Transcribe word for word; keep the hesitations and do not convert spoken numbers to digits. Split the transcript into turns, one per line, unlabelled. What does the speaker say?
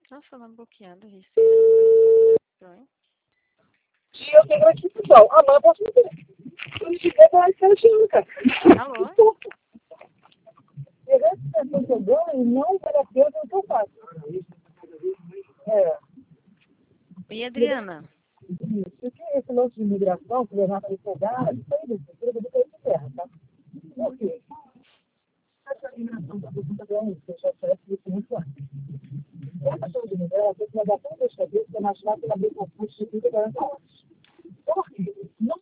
Nossa, não bloqueada, Recife.
E eu tenho aqui, pessoal. Ah, mas eu posso meter. Se não tiver, vai ser o cara.
Alô?
Pegar essa situação que eu ganho não vale a pena o que eu faço. É.
E Adriana?
Isso. Porque esse lance de imigração, que levar para pegar, isso aí, isso aí, isso aí de terra, tá? Por quê? Essa imigração da pergunta ganha, que eu já conheço isso muito antes. Essa pessoa de imigração, você vai dar tão dor de cabeça que é mais fácil ela abrir concurso de trinta, quarenta horas. Por quê? Não